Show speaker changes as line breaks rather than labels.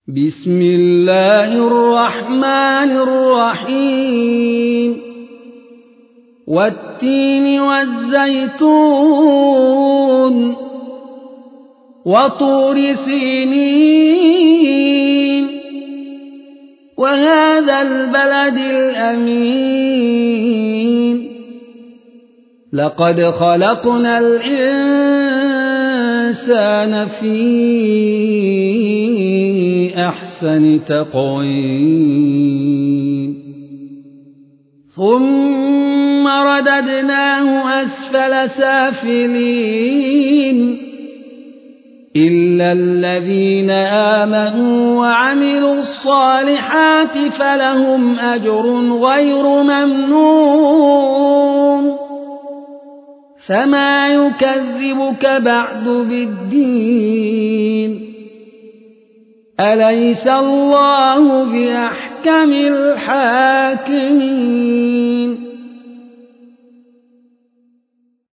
بسم الله الرحمن الرحيم والتين والزيتون وطور سينين وهذا البلد الأمين لقد خلقنا الإنسان في أحسن تقويم ثم رددناه أسفل سافلين إلا الذين آمنوا وعملوا الصالحات فلهم أجر غير ممنون فما يكذبك بعد بالدين أليس الله بأحكم الحاكمين